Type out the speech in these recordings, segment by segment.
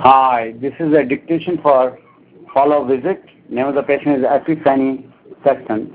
Hi, this is a dictation for follow-up visit. Name of the patient is Epiphany Saxton.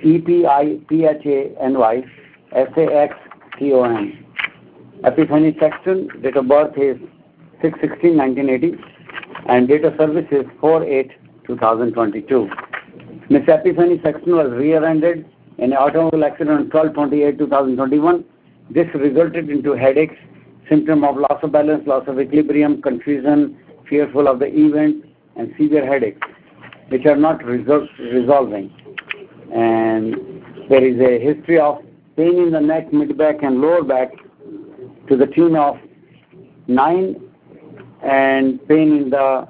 Epiphany Saxton. Epiphany Saxton. Date of birth is 6/16/1980 and date of service is 4/8/2022. Miss Epiphany Saxton was rear-ended in an automobile accident on 12/28/2021. This resulted into headaches, symptom of loss of balance, loss of equilibrium, confusion, fearful of the event, and severe headaches, which are not resolving. And there is a history of pain in the neck, mid-back, and lower back to the tune of 9, and pain in the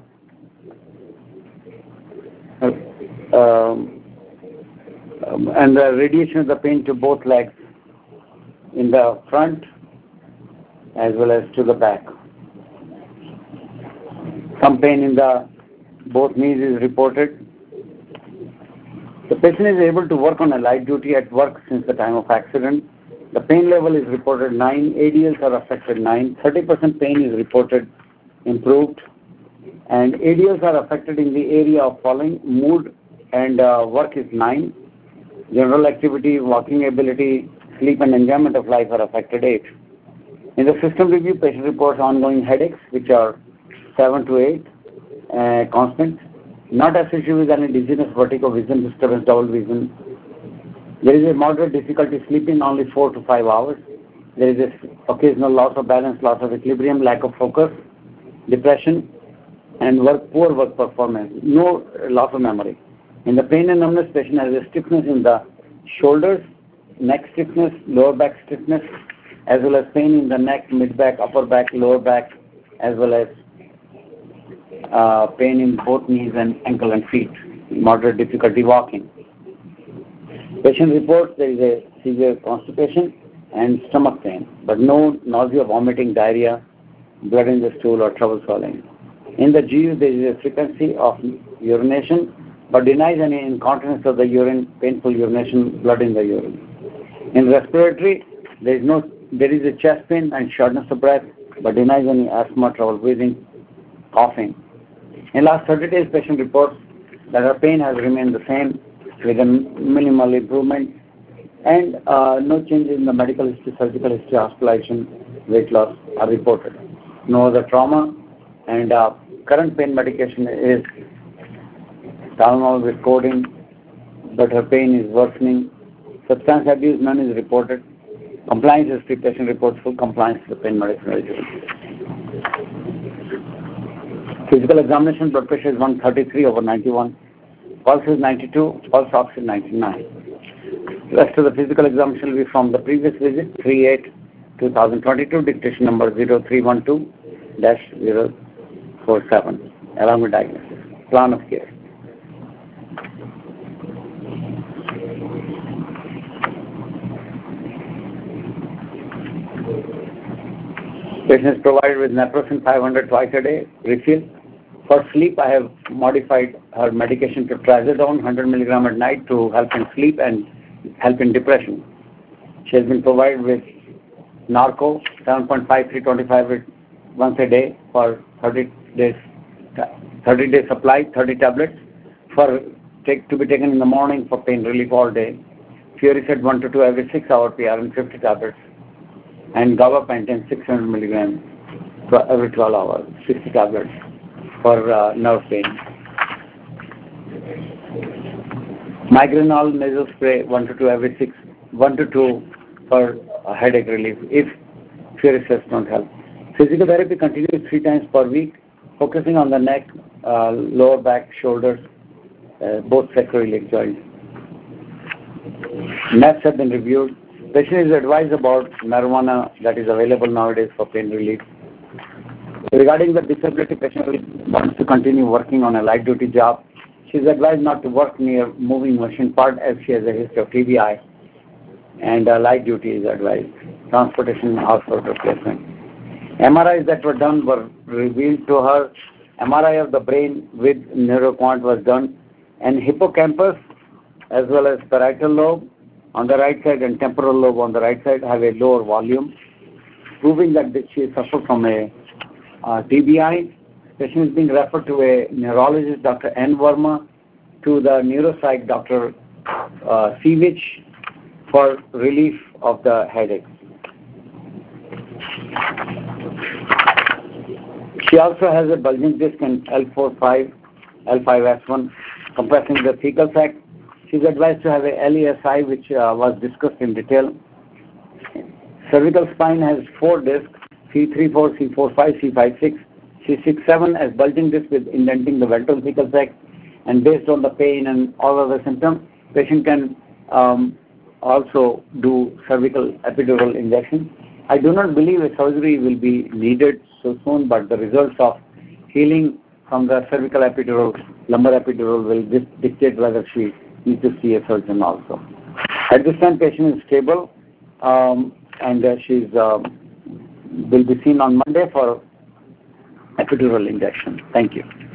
and the radiation of the pain to both legs in the front as well as to the back. Some pain in the both knees is reported. The patient is able to work on a light duty at work since the time of accident. The pain level is reported 9, ADLs are affected 9, 30% pain is reported improved, and ADLs are affected in the area of following: mood and work is 9, general activity, walking ability, sleep and enjoyment of life are affected 8. In the system review, patient reports ongoing headaches, which are 7 to 8, constant, not associated with any dizziness, vertigo, vision disturbance, double vision. There is a moderate difficulty sleeping, only 4 to 5 hours. There is a occasional loss of balance, loss of equilibrium, lack of focus, depression, and poor work performance. No loss of memory. In the pain and numbness, patient has a stiffness in the shoulders, neck stiffness, lower back stiffness, as well as pain in the neck, mid-back, upper back, lower back, as well as pain in both knees and ankle and feet, moderate difficulty walking. Patient reports there is a severe constipation and stomach pain, but no nausea, vomiting, diarrhea, blood in the stool, or trouble swallowing. In the GU, there is a frequency of urination, but denies any incontinence of the urine, painful urination, blood in the urine. In respiratory, there is a chest pain and shortness of breath, but denies any asthma, trouble breathing, coughing. In last 30 days, patient reports that her pain has remained the same with a minimal improvement, and no changes in the medical history, surgical history, hospitalization, weight loss are reported. No other trauma, and current pain medication is Tylenol with codeine, but her pain is worsening. Substance abuse, none is reported. Compliance history, patient reports full compliance to the pain medication. Physical examination, blood pressure is 133/91. Pulse is 92, pulse ox is 99. Rest of the physical examination will be from the previous visit, 3/8/2022, dictation number 0312-047, along with diagnosis. Plan of care. Patient is provided with naproxen 500 twice a day, refill. For sleep, I have modified her medication to trazodone 100 mg at night to help in sleep and help in depression. She has been provided with Narco 7.5325 once a day for 30 days supply, 30 tablets to be taken in the morning for pain relief all day. Furicet 1 to 2 every 6 hour PRN 50 tablets, and gabapentin 600 mg every 12 hours, 60 tablets for nerve pain. Migranol nasal spray 1 to 2 every 1 to 2 for headache relief if Furicet don't help. Physical therapy continues 3 times per week, focusing on the neck, lower back, shoulders, both sacroiliac joints. Meds have been reviewed. Patient is advised about marijuana that is available nowadays for pain relief. Regarding the disability, patient wants to continue working on a light duty job. She is advised not to work near moving machine part as she has a history of TBI, and light duty is advised. Transportation, hospital replacement. MRIs that were done were revealed to her. MRI of the brain with neuroquant was done, and hippocampus as well as parietal lobe on the right side and temporal lobe on the right side have a lower volume, proving that she suffered from a TBI, Patient is being referred to a neurologist, Dr. N. Verma, to the neuropsych, Dr. Sivich, for relief of the headaches. She also has a bulging disc in L4-5, L5S1, compressing the fecal sac. She is advised to have a LESI, which was discussed in detail. Cervical spine has 4 discs, C3-4, C4-5, C5-6, C6-7 as bulging disc with indenting the ventral fecal sac. And based on the pain and all other symptoms, patient can also do cervical epidural injection. I do not believe a surgery will be needed so soon, but the results of healing from the cervical epidural, lumbar epidural will dictate whether she needs to see a surgeon also. At this time, patient is stable, and she's will be seen on Monday for epidural injection. Thank you.